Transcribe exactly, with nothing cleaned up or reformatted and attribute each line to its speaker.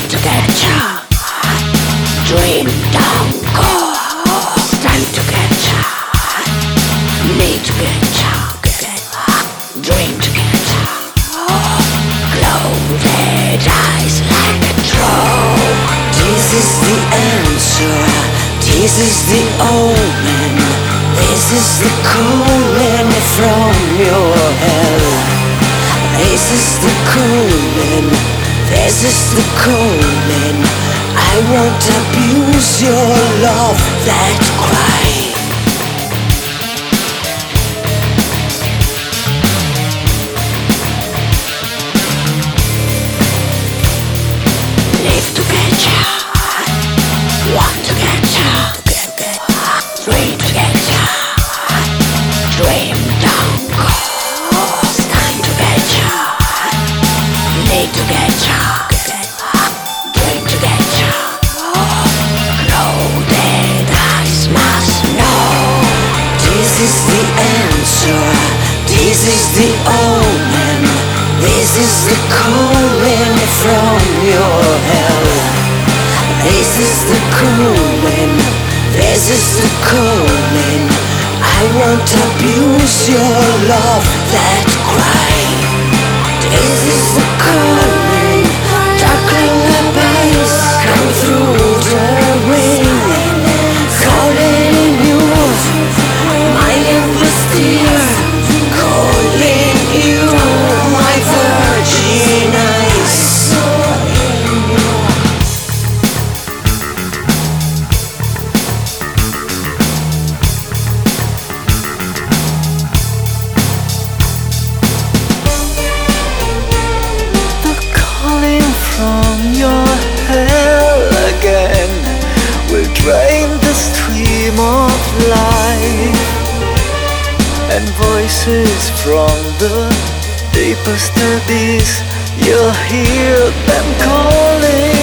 Speaker 1: to get ya. Dream down, go. Time to get ya. Need to get ya. Dream to get ya. Closed eyes like a drone.
Speaker 2: This is the answer. This is the omen. This is the calling from your hell. This is the calling. This is the calling. I won't abuse your love that cry.
Speaker 1: Live to get ya. Want to get ya. Dream to get ya. Dream down, go. It's time to get ya. Need to get ya. Dream to get ya. Closed eyes must know.
Speaker 2: This is the answer. This is the omen. This is the calling from your hell. This is the calling. This is the calling. I won't abuse your love that cry. This is the calling. Dark lullabies come through the rain, calling you, my endless tear, calling you, my virgin eyes.
Speaker 3: From your hell again will drain the stream of life, and voices from the deepest abyss, you'll hear them calling.